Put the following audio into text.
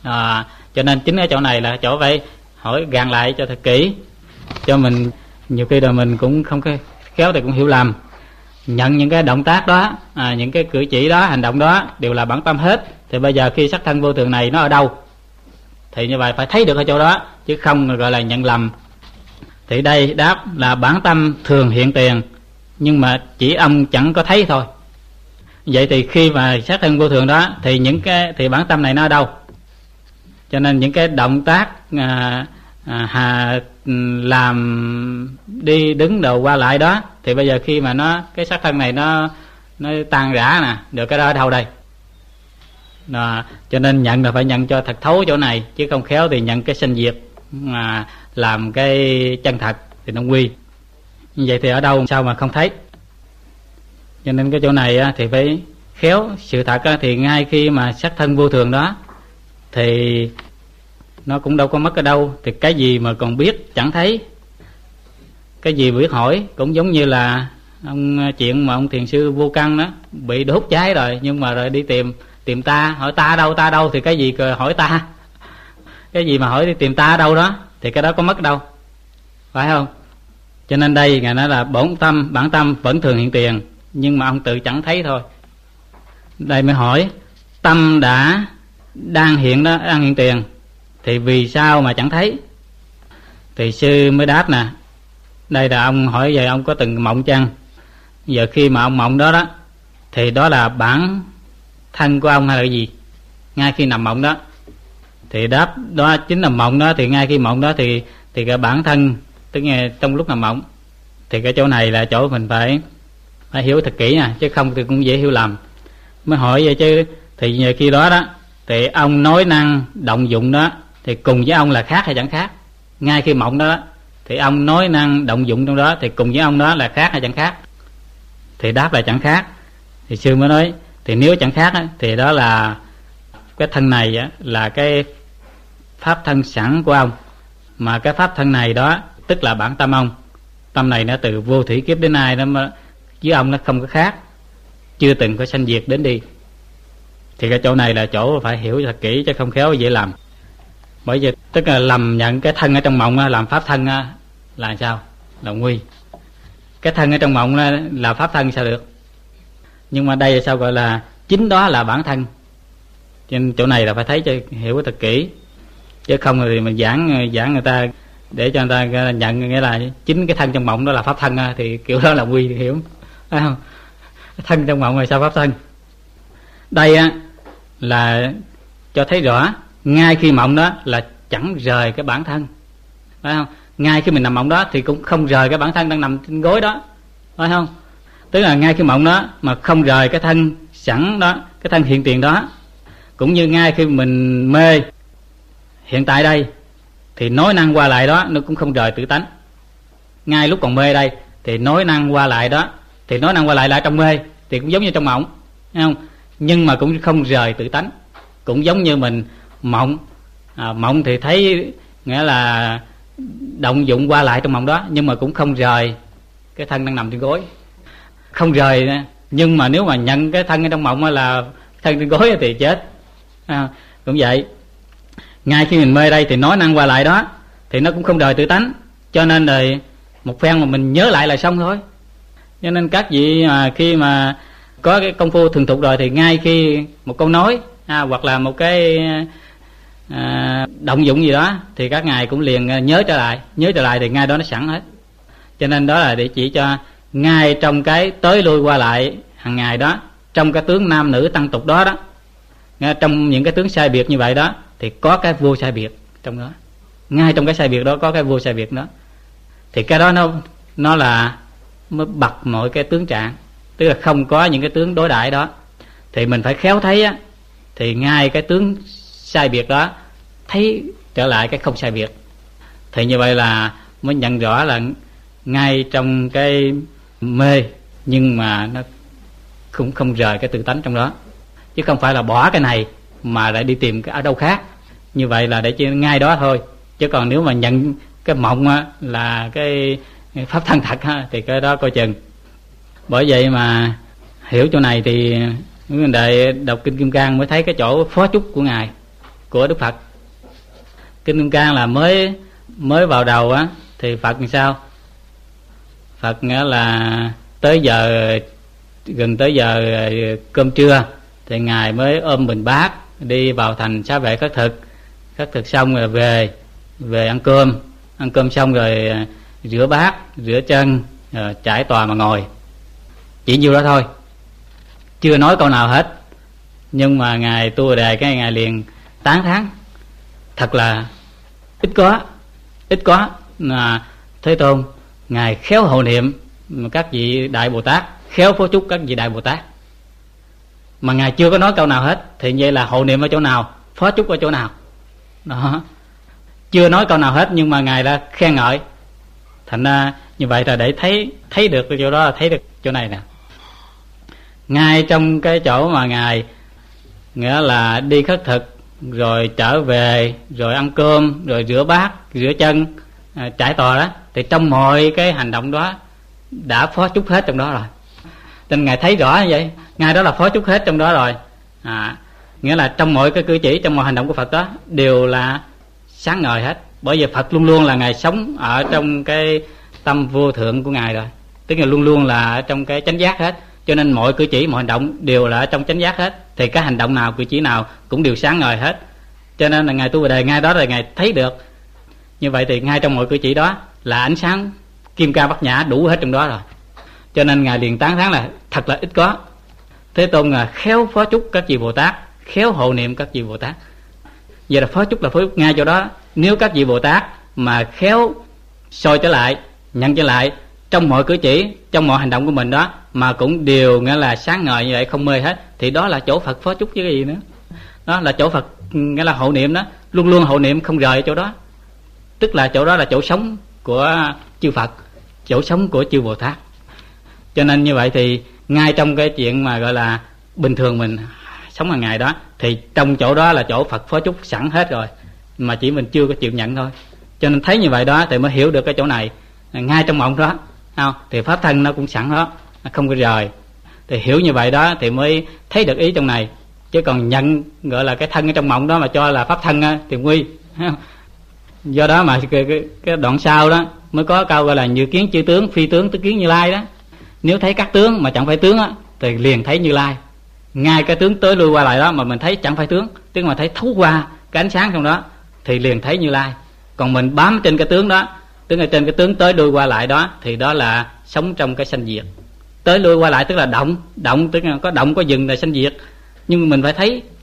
Cho nên chính ở chỗ này là chỗ phải hỏi gàn lại cho thật kỹ, cho mình nhiều khi là mình cũng không khéo thì cũng hiểu lầm. Nhận những cái động tác đó, những cái cử chỉ đó, hành động đó đều là bản tâm hết. Thì bây giờ khi sắc thân vô thường này nó ở đâu, thì như vậy phải thấy được ở chỗ đó, chứ không gọi là nhận lầm. Thì đây đáp là bản tâm thường hiện tiền, nhưng mà chỉ ông chẳng có thấy thôi. Vậy thì khi mà sắc thân vô thường đó thì thì bản tâm này nó ở đâu? Cho nên những cái động tác làm đi đứng đầu qua lại đó, thì bây giờ khi mà cái sắc thân này nó tan rã nè, được cái đó ở đâu đây? Cho nên nhận là phải nhận cho thật thấu chỗ này, chứ không khéo thì nhận cái sanh diệt mà làm cái chân thật thì nó quy. Như vậy thì ở đâu sao mà không thấy? Cho nên cái chỗ này thì phải khéo. Sự thật thì ngay khi mà sắc thân vô thường đó thì nó cũng đâu có mất ở đâu. Thì cái gì mà còn biết chẳng thấy, cái gì biết hỏi. Cũng giống như là chuyện mà ông thiền sư Vô Căn đó bị đốt cháy rồi, nhưng mà rồi đi tìm ta, hỏi ta ở đâu thì cái gì hỏi ta, cái gì mà hỏi đi tìm ta ở đâu đó thì cái đó có mất đâu, phải không? Cho nên đây ngài nói là bản tâm vẫn thường hiện tiền, nhưng mà ông tự chẳng thấy thôi. Đây mới hỏi tâm đang hiện tiền thì vì sao mà chẳng thấy? Thì sư mới đáp nè, đây là ông hỏi về ông có từng mộng chăng? Giờ khi mà ông mộng đó thì đó là bản thân của ông hay là cái gì? Ngay khi nằm mộng đó thì đáp đó chính là mộng đó. Thì ngay khi mộng đó thì cái bản thân, tức là trong lúc nằm mộng. Thì cái chỗ này là chỗ mình phải hiểu thật kỹ nè, chứ không thì cũng dễ hiểu lầm. Mới hỏi vậy chứ, thì nhờ khi đó thì ông nói năng động dụng đó thì cùng với ông là khác hay chẳng khác? Ngay khi mộng đó thì ông nói năng động dụng trong đó thì cùng với ông đó là khác hay chẳng khác? Thì đáp là chẳng khác. Thì sư mới nói thì nếu chẳng khác thì đó là cái thân này là cái pháp thân sẵn của ông, mà cái pháp thân này đó tức là bản tâm ông. Tâm này nó từ vô thủy kiếp đến nay nó với ông nó không có khác, chưa từng có sanh diệt đến đi. Thì cái chỗ này là chỗ phải hiểu thật kỹ, chứ không khéo dễ làm. Bởi vì tức là lầm nhận cái thân ở trong mộng làm pháp thân là sao? Là nguy. Cái thân ở trong mộng là pháp thân sao được? Nhưng mà đây là sao gọi là chính đó là bản thân. Cho nên chỗ này là phải thấy cho hiểu thật kỹ, chứ không thì mình giảng người ta để cho người ta nhận nghĩa là chính cái thân trong mộng đó là pháp thân thì kiểu đó là nguy, thì hiểu không? Thân trong mộng là sao pháp thân? Đây là cho thấy rõ ngay khi mộng đó là chẳng rời cái bản thân, phải không? Ngay khi mình nằm mộng đó thì cũng không rời cái bản thân đang nằm trên gối đó, phải không? Tức là ngay khi mộng đó mà không rời cái thân sẵn đó, cái thân hiện tiền đó. Cũng như ngay khi mình mê hiện tại đây thì nói năng qua lại đó nó cũng không rời tự tánh. Ngay lúc còn mê đây thì nói năng qua lại đó, thì nói năng qua lại trong mê thì cũng giống như trong mộng, thấy không? Nhưng mà cũng không rời tự tánh. Cũng giống như mình mộng, mộng thì thấy nghĩa là động dụng qua lại trong mộng đó, nhưng mà cũng không rời cái thân đang nằm trên gối. Không rời, nhưng mà nếu mà nhận cái thân ở trong mộng là thân trên gối thì chết. Cũng vậy, ngay khi mình mê đây thì nói năng qua lại đó thì nó cũng không rời tự tánh. Cho nên rồi một phen mà mình nhớ lại là xong thôi. Cho nên các vị khi mà có cái công phu thuần thục rồi thì ngay khi một câu nói hoặc là một cái động dụng gì đó thì các ngài cũng liền nhớ trở lại thì ngay đó nó sẵn hết. Cho nên đó là để chỉ cho ngay trong cái tới lui qua lại hàng ngày đó, trong cái tướng nam nữ tăng tục đó đó, trong những cái tướng sai biệt như vậy đó thì có cái vô sai biệt trong đó. Ngay trong cái sai biệt đó có cái vô sai biệt đó, thì cái đó nó là mới bật mọi cái tướng trạng, tức là không có những cái tướng đối đãi đó. Thì mình phải khéo thấy thì ngay cái tướng sai biệt đó thấy trở lại cái không sai biệt. Thì như vậy là mới nhận rõ là ngay trong cái mê nhưng mà nó cũng không rời cái tự tánh trong đó, chứ không phải là bỏ cái này mà lại đi tìm cái ở đâu khác. Như vậy là để chỉ ngay đó thôi. Chứ còn nếu mà nhận cái mộng là cái pháp thân thật thì cái đó coi chừng. Bởi vậy mà hiểu chỗ này thì người đệ đọc kinh Kim Cang mới thấy cái chỗ phó chúc của ngài. của Đức Phật. Kinh Kim Cang là mới vào đầu á, thì Phật làm sao? Phật nghĩa là gần tới giờ cơm trưa thì ngài mới ôm bình bát đi vào thành Xá Vệ khất thực xong rồi về ăn cơm xong rồi rửa bát rửa chân, trải tòa mà ngồi, chỉ nhiêu đó thôi, chưa nói câu nào hết. Nhưng mà ngài Tu Bồ Đề cái ngài liền tán thán thật là ít có là Thế Tôn ngài khéo hộ niệm các vị Đại Bồ Tát, khéo phó chúc các vị Đại Bồ Tát, mà ngài chưa có nói câu nào hết. Thì vậy là hộ niệm ở chỗ nào, phó chúc ở chỗ nào đó, chưa nói câu nào hết nhưng mà ngài đã khen ngợi. Thành ra như vậy là để thấy được chỗ đó, là thấy được chỗ này nè. Ngay trong cái chỗ mà ngài nghĩa là đi khất thực rồi trở về rồi ăn cơm rồi rửa bát rửa chân, trải tòa đó, thì trong mọi cái hành động đó đã phó chúc hết trong đó rồi. Nên ngài thấy rõ như vậy, ngài đó là phó chúc hết trong đó rồi. Nghĩa là trong mọi cái cử chỉ, trong mọi hành động của Phật đó đều là sáng ngời hết. Bởi vì Phật luôn luôn là ngài sống ở trong cái tâm vô thượng của ngài rồi, tức là luôn luôn là ở trong cái chánh giác hết. Cho nên mọi cử chỉ, mọi hành động đều là ở trong chánh giác hết. Thì cái hành động nào, cử chỉ nào cũng đều sáng ngời hết. Cho nên là ngài Tu Bồ Đề ngay đó là ngài thấy được. Như vậy thì ngay trong mọi cử chỉ đó là ánh sáng kim ca bát nhã đủ hết trong đó rồi. Cho nên ngài liền tán thán là thật là ít có. Thế Tôn là khéo phó chúc các vị Bồ Tát, khéo hộ niệm các vị Bồ Tát. Vậy là phó chúc ngay chỗ đó. Nếu các vị Bồ Tát mà khéo soi trở lại, nhận trở lại trong mọi cử chỉ, trong mọi hành động của mình đó, mà cũng đều nghĩa là sáng ngời như vậy, không mê hết, thì đó là chỗ Phật phó chúc chứ cái gì nữa. Đó là chỗ Phật nghĩa là hộ niệm đó, luôn luôn hộ niệm không rời chỗ đó. Tức là chỗ đó là chỗ sống của chư Phật, chỗ sống của chư Bồ Tát. Cho nên như vậy thì ngay trong cái chuyện mà gọi là bình thường mình sống hàng ngày đó, thì trong chỗ đó là chỗ Phật phó chúc sẵn hết rồi, mà chỉ mình chưa có chịu nhận thôi. Cho nên thấy như vậy đó thì mới hiểu được cái chỗ này. Ngay trong mộng đó thì pháp thân nó cũng sẵn đó, không có rời. Thì hiểu như vậy đó thì mới thấy được ý trong này. Chứ còn nhận gọi là cái thân ở trong mộng đó mà cho là pháp thân thì nguy. Do đó mà cái đoạn sau đó mới có câu gọi là như kiến chư tướng, phi tướng tức kiến Như Lai đó. Nếu thấy các tướng mà chẳng phải tướng thì liền thấy Như Lai. Ngay cái tướng tới lui qua lại đó mà mình thấy chẳng phải tướng, tức mà thấy thấu qua cái ánh sáng trong đó thì liền thấy Như Lai. Còn mình bám trên cái tướng đó, tức là trên cái tướng tới lui qua lại đó, thì đó là sống trong cái sanh diệt. Tới lui qua lại tức là động tức là có động có dừng là sanh diệt. Nhưng mình phải thấy